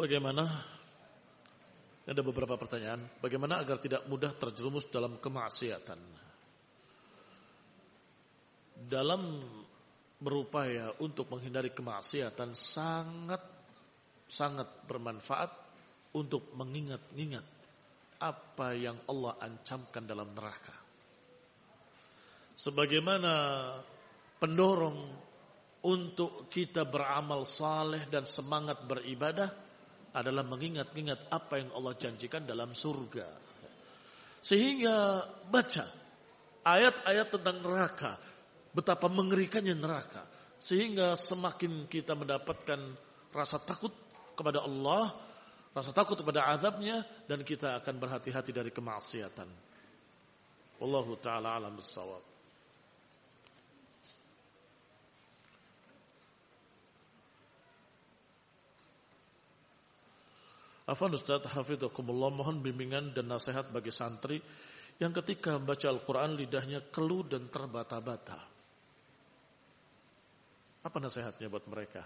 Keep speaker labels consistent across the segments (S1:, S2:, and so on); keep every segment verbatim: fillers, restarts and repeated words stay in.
S1: Bagaimana? Ada beberapa pertanyaan. Bagaimana agar tidak mudah terjerumus dalam kemaksiatan? Dalam berupaya untuk menghindari kemaksiatan sangat sangat bermanfaat untuk mengingat-ingat apa yang Allah ancamkan dalam neraka. Sebagaimana pendorong untuk kita beramal saleh dan semangat beribadah adalah mengingat-ingat apa yang Allah janjikan dalam surga. Sehingga baca ayat-ayat tentang neraka, betapa mengerikannya neraka, sehingga semakin kita mendapatkan rasa takut kepada Allah, rasa takut kepada azabnya, dan kita akan berhati-hati dari kemaksiatan. Wallahu ta'ala alam bissawab. Afwan Ustaz, hafizakumullah, mohon bimbingan dan nasihat bagi santri yang ketika membaca Al-Quran lidahnya keluh dan terbata-bata. Apa nasihatnya buat mereka?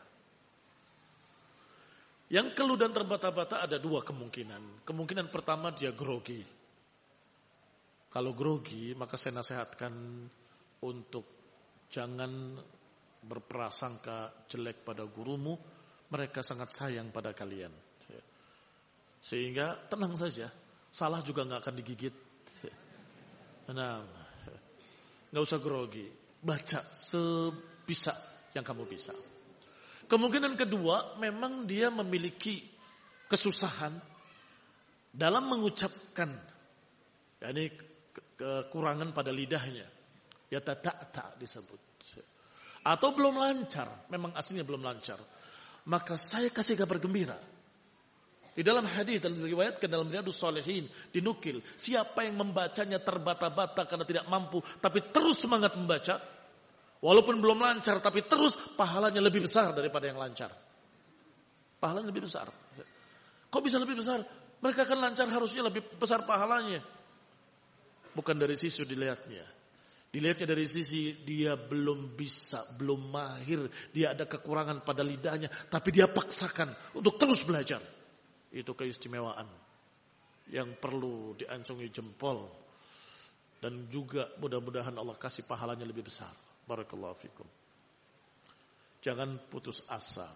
S1: Yang keluh dan terbata-bata ada dua kemungkinan. Kemungkinan pertama dia grogi. Kalau grogi maka saya nasihatkan untuk jangan berprasangka jelek pada gurumu. Mereka sangat sayang pada kalian. Sehingga tenang saja, salah juga nggak akan digigit. Nah, nggak usah grogi, baca sebisa yang kamu bisa. Kemungkinan kedua, memang dia memiliki kesusahan dalam mengucapkan, yakni kekurangan pada lidahnya, ya tak disebut, atau belum lancar, memang aslinya belum lancar. Maka saya kasih kabar gembira. Di dalam hadis dan diriwayatkan dalam Riyadhus Shalihin dinukil, siapa yang membacanya terbata-bata karena tidak mampu tapi terus semangat membaca, walaupun belum lancar tapi terus, pahalanya lebih besar daripada yang lancar. Pahalanya lebih besar. Kok bisa lebih besar? Mereka kan lancar, harusnya lebih besar pahalanya. Bukan dari sisi dilihatnya. Dilihatnya dari sisi dia belum bisa, belum mahir, dia ada kekurangan pada lidahnya, tapi dia paksakan untuk terus belajar. Itu keistimewaan yang perlu diancungi jempol, dan juga mudah-mudahan Allah kasih pahalanya lebih besar. Barakallahu fikum. Jangan putus asa.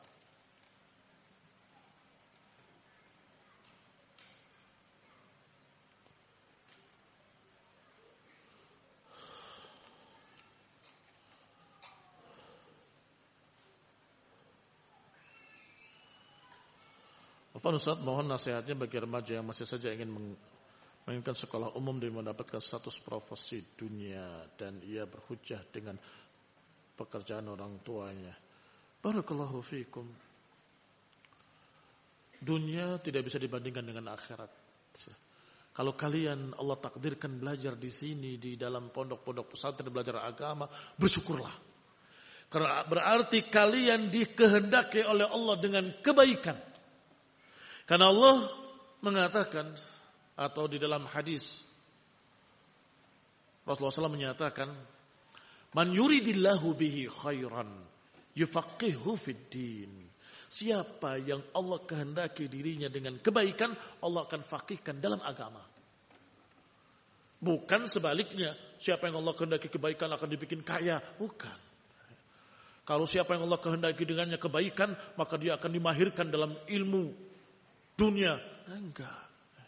S1: Pak Ustaz, mohon nasihatnya bagi remaja yang masih saja ingin menginginkan sekolah umum dan mendapatkan status profesi dunia, dan ia berhujah dengan pekerjaan orang tuanya. Barakallahu fikum. Dunia tidak bisa dibandingkan dengan akhirat. Kalau kalian Allah takdirkan belajar di sini, di dalam pondok-pondok pesantren belajar agama, bersyukurlah. Karena berarti kalian dikehendaki oleh Allah dengan kebaikan. Karena Allah mengatakan, atau di dalam hadis Rasulullah shallallahu alaihi wasallam menyatakan, man yuridillahu bihi khairan yufaqihu fid din. Siapa yang Allah kehendaki dirinya dengan kebaikan, Allah akan faqihkan dalam agama. Bukan sebaliknya, siapa yang Allah kehendaki kebaikan akan dibikin kaya. Bukan. Kalau siapa yang Allah kehendaki dengannya kebaikan, maka dia akan dimahirkan dalam ilmu dunia. Enggak.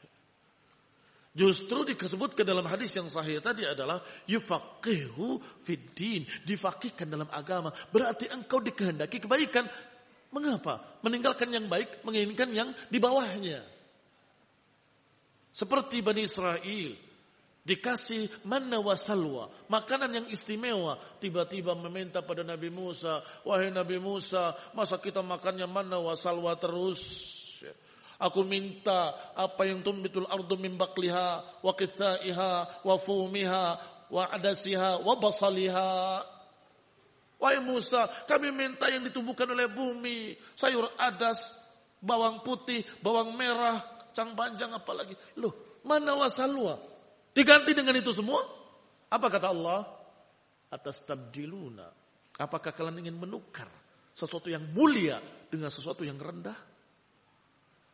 S1: Justru disebutkan dalam hadis yang sahih tadi adalah yufaqihu fid din, difaqihkan dalam agama. Berarti engkau dikehendaki kebaikan. Mengapa? Meninggalkan yang baik, menginginkan yang di bawahnya. Seperti Bani Israel dikasih manna wa salwa, makanan yang istimewa, tiba-tiba meminta pada Nabi Musa, wahai Nabi Musa, masa kita makannya manna wa salwa terus? Aku minta apa yang tumbitul ardu min baqliha wa qithaiha wa fumiha wa adasiha wa basaliha. Wahai Musa, kami minta yang ditumbuhkan oleh bumi, sayur adas, bawang putih, bawang merah, kacang panjang, apalagi. Loh, mana wasalwa? Diganti dengan itu semua? Apa kata Allah? Atastabdiluna. Apakah kalian ingin menukar sesuatu yang mulia dengan sesuatu yang rendah?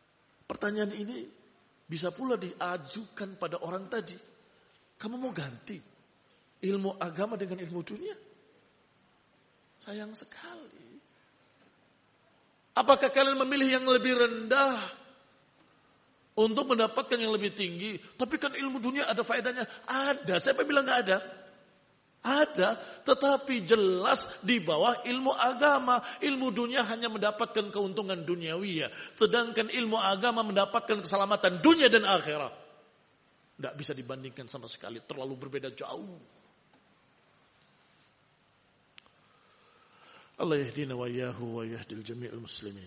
S1: Pertanyaan ini bisa pula diajukan pada orang tadi. Kamu mau ganti ilmu agama dengan ilmu dunia? Sayang sekali. Apakah kalian memilih yang lebih rendah untuk mendapatkan yang lebih tinggi? Tapi kan ilmu dunia ada faedahnya. Ada. Siapa bilang nggak ada? Ada. Tetapi jelas di bawah ilmu agama. Ilmu dunia hanya mendapatkan keuntungan duniawi. Sedangkan ilmu agama mendapatkan keselamatan dunia dan akhirat. Tidak bisa dibandingkan sama sekali. Terlalu berbeda jauh. Allah yahdina wa iyyahu wa yahdil jami'ul muslimin.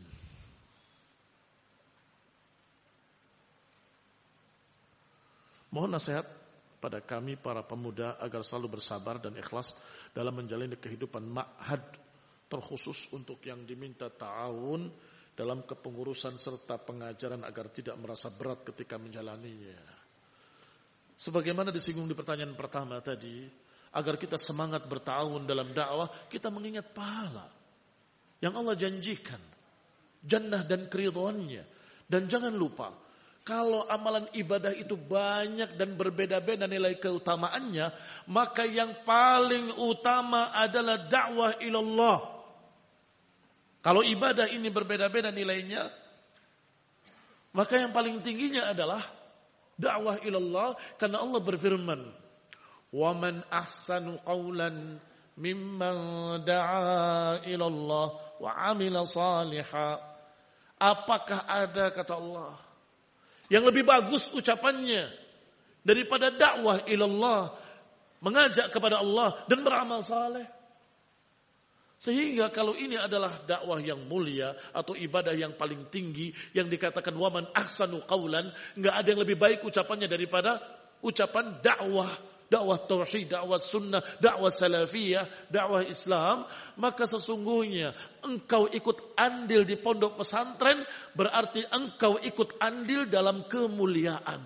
S1: Mohon nasihat pada kami para pemuda agar selalu bersabar dan ikhlas dalam menjalani kehidupan ma'had, terkhusus untuk yang diminta ta'awun dalam kepengurusan serta pengajaran agar tidak merasa berat ketika menjalaninya. Sebagaimana disinggung di pertanyaan pertama tadi, agar kita semangat bertawun dalam dakwah, kita mengingat pahala yang Allah janjikan, jannah dan keridhaannya. Dan jangan lupa, kalau amalan ibadah itu banyak dan berbeda-beda nilai keutamaannya, maka yang paling utama adalah dakwah ilallah. Kalau ibadah ini berbeda-beda nilainya, maka yang paling tingginya adalah dakwah ilallah, karena Allah berfirman, وَمَنْ أَحْسَنُ قَوْلًا مِمَّنْ دَعَا إِلَى اللَّهِ وَعَمِلَ صَالِحًا. Apakah ada, kata Allah, yang lebih bagus ucapannya daripada dakwah ilallah, mengajak kepada Allah dan beramal saleh? Sehingga kalau ini adalah dakwah yang mulia atau ibadah yang paling tinggi, yang dikatakan waman ahsanu qaulan, enggak ada yang lebih baik ucapannya daripada ucapan dakwah. Dakwah tauhid, dakwah sunnah, dakwah salafiyah, dakwah Islam. Maka sesungguhnya engkau ikut andil di pondok pesantren, berarti engkau ikut andil dalam kemuliaan.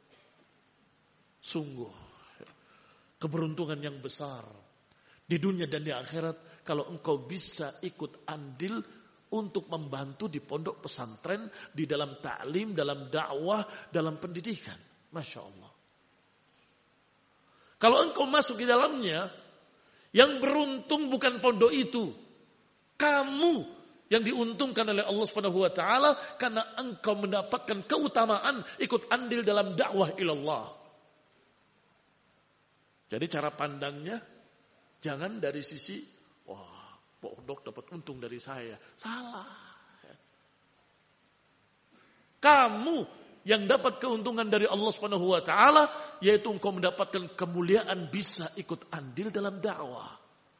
S1: Sungguh keberuntungan yang besar di dunia dan di akhirat kalau engkau bisa ikut andil untuk membantu di pondok pesantren, di dalam ta'lim, dalam dakwah, dalam pendidikan. Masya Allah. Kalau engkau masuk di dalamnya, yang beruntung bukan pondok itu, kamu yang diuntungkan oleh Allah Subhanahu wa taala karena engkau mendapatkan keutamaan ikut andil dalam dakwah ilallah. Jadi cara pandangnya jangan dari sisi wah, pondok dapat untung dari saya. Salah. Kamu yang dapat keuntungan dari Allah Subhanahu wa taala, yaitu engkau mendapatkan kemuliaan bisa ikut andil dalam dakwah.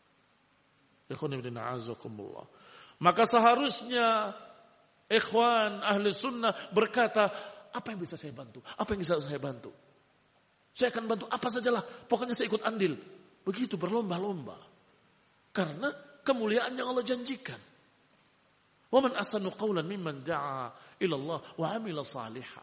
S1: Maka seharusnya ikhwan ahli sunnah berkata, apa yang bisa saya bantu? Apa yang bisa saya bantu? Saya akan bantu apa sajalah, pokoknya saya ikut andil. Begitu berlomba-lomba. Karena kemuliaan yang Allah janjikan. Wa man ahsanu qawlan mimman da'a ila Allah wa 'amila shalihan.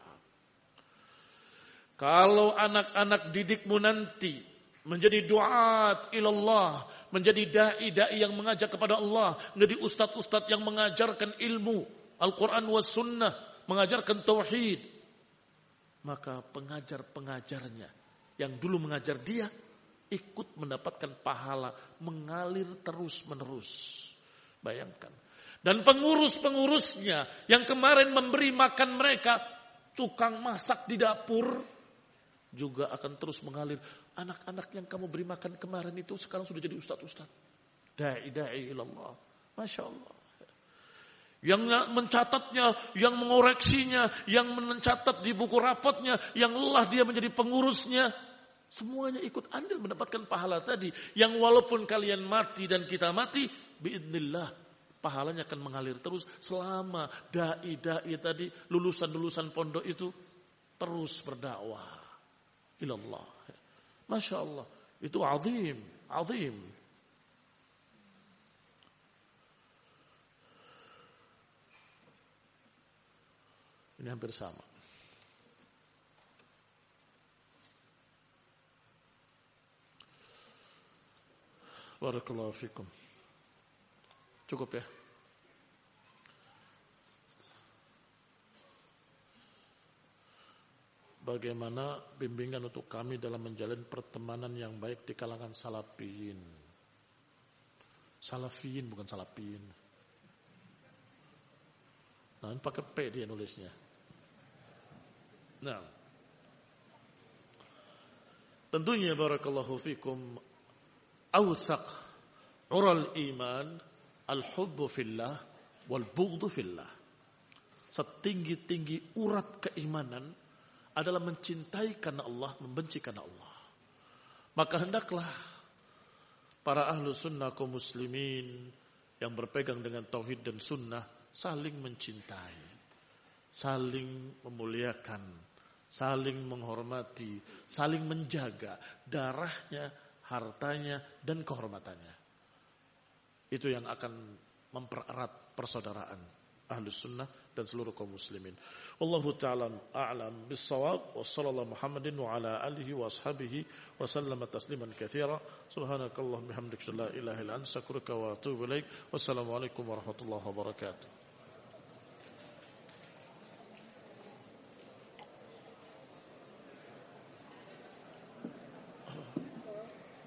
S1: Kalau anak-anak didikmu nanti menjadi duat ilallah, menjadi dai-dai yang mengajak kepada Allah, menjadi ustaz-ustaz yang mengajarkan ilmu Al-Quran was sunnah, mengajarkan tauhid, maka pengajar-pengajarnya yang dulu mengajar dia ikut mendapatkan pahala mengalir terus-menerus. Bayangkan. Dan pengurus-pengurusnya yang kemarin memberi makan mereka, tukang masak di dapur, juga akan terus mengalir. Anak-anak yang kamu beri makan kemarin itu sekarang sudah jadi ustaz-ustaz. Da'i-da'i ilallah. Masya Allah. Yang mencatatnya, yang mengoreksinya, yang mencatat di buku rapotnya, yang lelah dia menjadi pengurusnya. Semuanya ikut andil mendapatkan pahala tadi. Yang walaupun kalian mati dan kita mati, biidznillah, pahalanya akan mengalir terus selama da'i-da'i tadi, lulusan-lulusan pondok itu terus berdakwah ilallah. Masya Allah. Itu azim, azim. Ini hampir sama. Barakallahu fikum. Cukup ya? bagaimana bimbingan untuk kami dalam menjalin pertemanan yang baik di kalangan salafiyin. Salafiyin bukan salafiyin. Nah, pakai P dia nulisnya. Nah, tentunya barakallahu fikum awthaq ural iman al-hubbu fillah wal bughdu fillah. Setinggi-tinggi urat keimanan adalah mencintai karena Allah, membenci karena Allah. Maka hendaklah para ahlu sunnah kaum muslimin yang berpegang dengan tauhid dan sunnah saling mencintai, saling memuliakan, saling menghormati, saling menjaga darahnya, hartanya, dan kehormatannya. Itu yang akan mempererat persaudaraan Ahlus Sunnah dan seluruh kaum muslimin. Wallahu ta'ala a'lam bis-shawab wa sallallahu Muhammadin wa ala alihi wa ashabihi wa sallama tasliman katsira. Subhanakallahumma bihamdika la ilaha illa anta astaghfiruka wa atubu ilaik. Wassalamu alaikum warahmatullahi wabarakatuh.